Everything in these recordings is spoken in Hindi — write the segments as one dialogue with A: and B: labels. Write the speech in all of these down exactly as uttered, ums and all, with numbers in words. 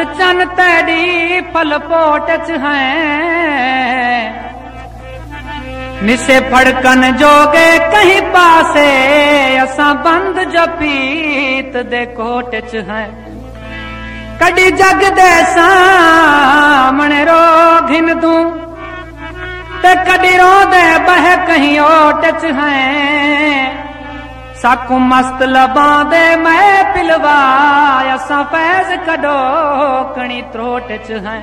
A: चन तेरी फल पोट च है, निसे फड़कन जोगे कहीं पासे, असा बंद जपीत दे कोट च है। कड़ी जग दे सामने रो घिन दूं, ते कड़ी रो दे बह कहीं ओट च है। साकू मस्त लबा दे मैं पिलवा, असा फैज कड़ो कणी त्रोट च है।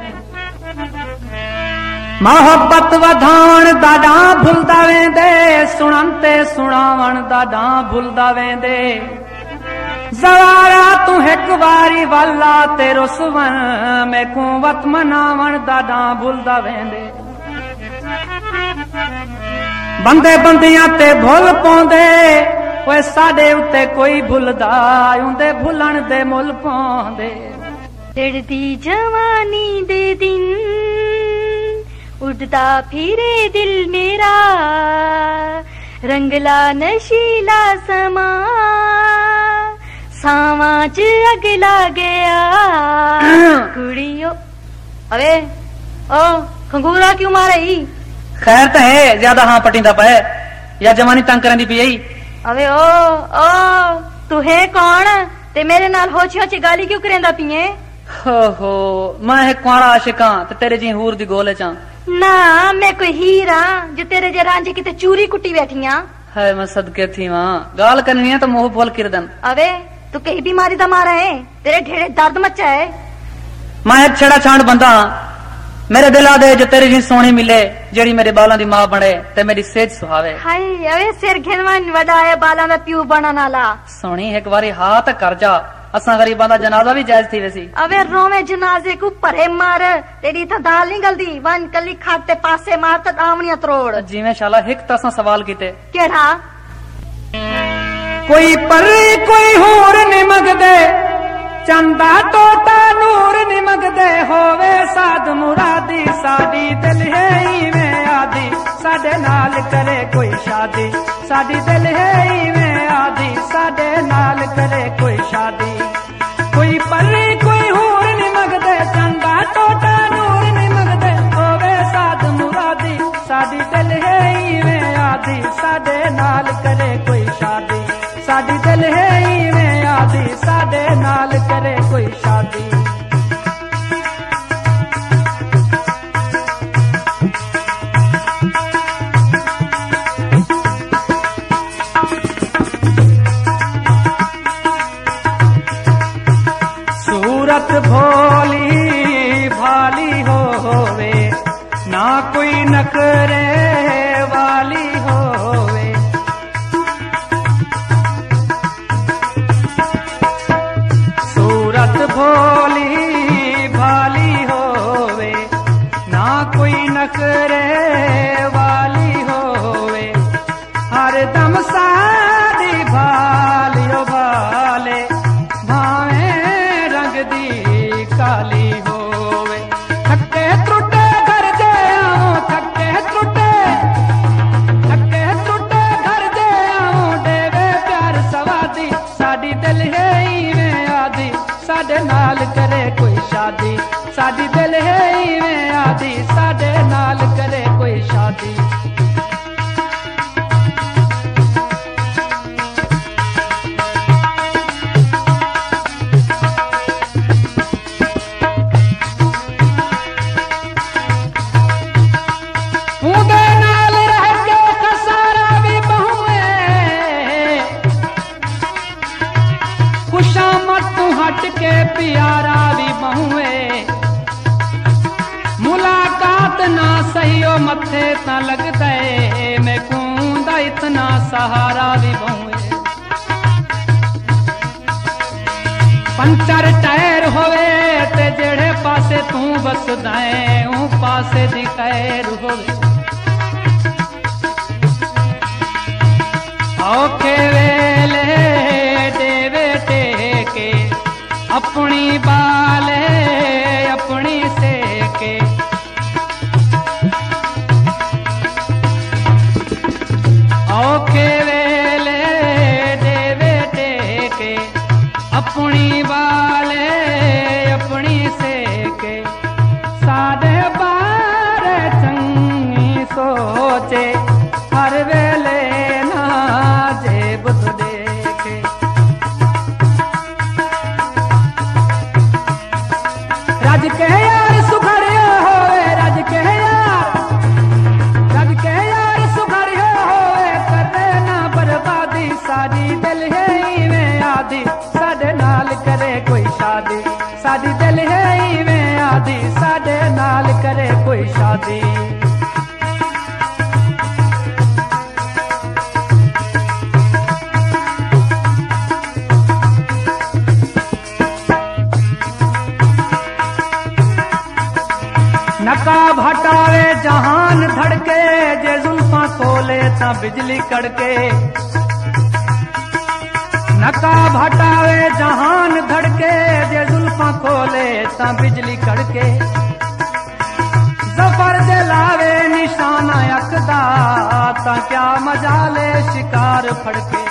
A: मोहब्बत वधाण दादा भुलदा वेंदे, सुणंते सुणावण दादा भुलदा वेंदे। ज़वारा तू एक बारी वाला ते रुसवन, मैकू वत मनावण दादा भुलदा वेंदे। बंदे बंदियां ते भुल पौंदे, ओए साडे उत्ते कोई भुलदा, उंदे भुलन दे मुल पौंदे।
B: चढ़दी जवानी दे दिन, उड़दा फिरे दिल मेरा, रंगला नशीला समा, सावा च अगला गया। कुड़ियो अबे ओ खंगूरा क्यों मारे?
A: खैर तो है, ज्यादा हाँ पटिंदा पे या जवानी तंग करन दी पई।
B: अबे ओ ओ तू है कौन ते मेरे नाल होची होची गाली क्यों करेंदा पिए?
A: हो हो मैं है कुआरा आशिकां ते तेरे जी हूर दी गोले चा।
B: ना मैं कोई हीरा जो तेरे जे रांझे किते चूरी कुटी बैठियां।
A: है मैं सदके थी वहां गाल करनी है तो मुंह बोल किरदन।
B: अबे तू कहीं बीमारी दा मारा है, तेरे ढेरे दर्द मचा है।
A: मैं एक छड़ा छांड बंदा, मेरे दिला दे जो तेरी जी सोनी मिले, जेड़ी मेरे बालां दी मां बने ते मेरी सेज सुहावे।
B: हाय अबे सिर घिनवन वडा है बालां दा प्यू बनन वाला।
A: सोनी एक बारी हाथ कर जा, असा गरीबां दा जनाजा भी जायज थी वैसी।
B: अबे रोवे जनाजे को परे मार, तेरी तो दाल नहीं गलदी, वन कली खाते पासे मार त दावनिया त्रोड़।
A: जिवें शाला हिक तसा सवाल कीते।
B: केड़ा?
A: कोई परी कोई होर निमग दे, चंदा टोटा नूर निमग दे, होवे साध मुरादी, साडी दिल है इवें आदी, साडे नाल करे कोई शादी, साडी दिल है इवें आदी, साडे नाल करे कोई शादी। कोई परी कोई होर निमग दे, चंदा टोटा नूर निमग दे, होवे साध मुरादी, साडी दिल है इवें आदी, साडे नाल करे कोई शादी, साडी दिल है इवें आदी, साडे नाल करे कोई शादी। सूरत भोली भाली होवे, ना कोई नखरे वाली होवे। सूरत भोली भाली होवे, ना कोई नखरे वाली होवे। हर दम सादी भालियो भाले, भावे रंग दी काली होवे। थके त्रुटे घर जे आऊं, थके त्रुटे थके त्रुटे घर जे आऊं, देवे प्यार सवादी, साडी दिल है इवें आदी, साडे नाल करे कोई शादी, साडी दिल है इवें आदी, साडे नाल करे कोई शादी। उदे नाल रह के खसारा भी बहुए, खुशामत तू हट के प्यारा भी बहुए। मुलाकात ना सहियो मथे ता लगदे, मैं कूंदा इतना सहारा भी बहुए। पंचर टायर होवे ते जेड़े पासे तू बसदा है, ऊ पासे दी खैर होवे। औखे वेले देवे टेके, अपनी बाले अपनी सेके। औखे वेले देवे टेके, अपनी बाले अपनी से जहान धड़के, जे जुल्फां खोले ता बिजली कड़के। नकाब हटावे जहान धड़के, जे जुल्फां खोले ता बिजली कड़के। जफर जलावे निशाना अकदा, ता क्या मजाले शिकार फड़के।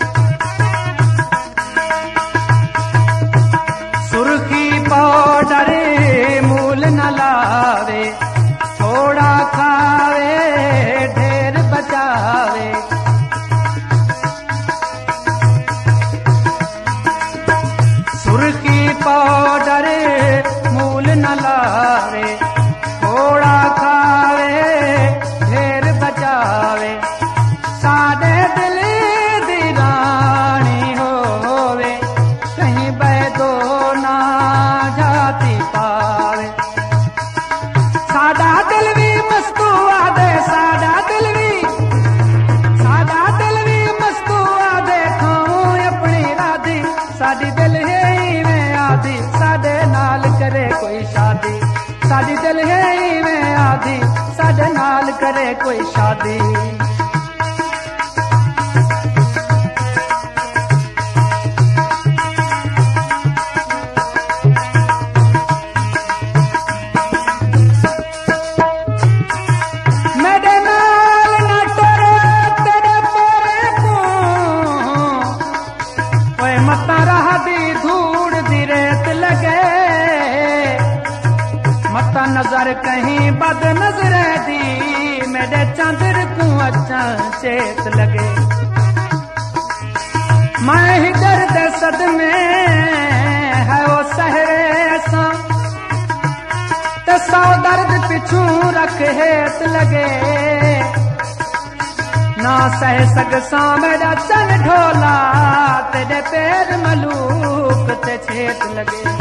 A: सुर्खी पाउडर मूल न लावे, थोड़ा खावे ढेर बचावे। सुर्खी पाउडर मूल न लावे, थोड़ा खावे ढेर बचावे। सादे दिल दी रानी होवे, कहीं बैदो ना जाती पावे। सादा दिल भी मस्तुआ दे, सादा दिल भी, सादा दिल भी मस्तुआ दे। खाऊं अपनी राधी, साडी दिल है में आधी, साडे नाल करे कोई शादी। साडी दिल है में आधी, साडे नाल करे कोई शादी। मेरे नाल ना टरे तेरे पोरे को, ओए मता रहा दी धूड़ दी रेत लगे। मता नजर कहीं बद नजरे दी, मेरे चंद्र को अच्छा चेत लगे। मैं ही दर्द सदमे है वो सहरे सा, ते सौ दर्द पिछू रख हेत लगे। ना सह सकसा मेरा चल ढोला, तेरे पैर मलूक ते छेत लगे।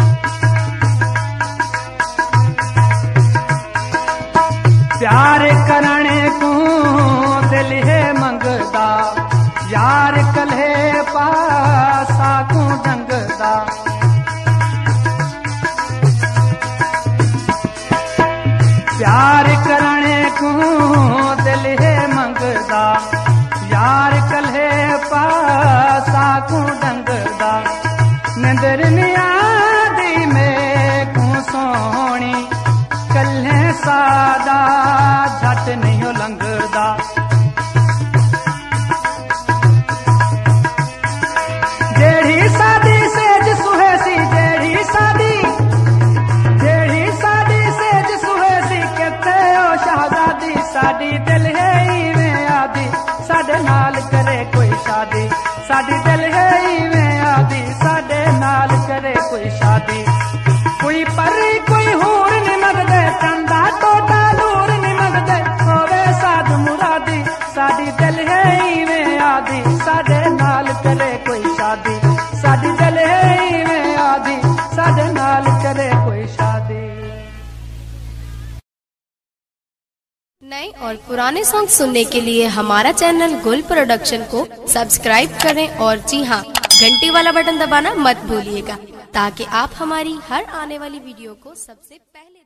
A: प्यार करने को दिल है मंगदा, यार कल्हे पासा को जंगदा। प्यार करने को दिल है मंगदा, यार कल्हे पासा को जंगदा। नंदर नियादी में को सोनी, कल्हे सादा झट नहीं हो लंघदा। जेड़ी सादी सेज सुहेसी, जेड़ी सादी, जेड़ी सादी सेज सुहेसी। कहते हो शहजादी, साडी दिल है में आधी, साडे नाल करे कोई शादी। साडी दिल है में आधी, साडे नाल करे कोई शादी। कोई परी कोई हूर निमग दे, चंदा टोटा नूर निमग दे। होवे साध मुरादी, साडी दिल है में आधी, साडे नाल करे कोई शादी। साडी दिल है में आधी, साडे नाल करे कोई शादी।
C: नए और पुराने सॉन्ग सुनने के लिए हमारा चैनल गुल प्रोडक्शन को सब्सक्राइब करें और जी हाँ, घंटी वाला बटन दबाना मत भूलिएगा, ताकि आप हमारी हर आने वाली वीडियो को सबसे पहले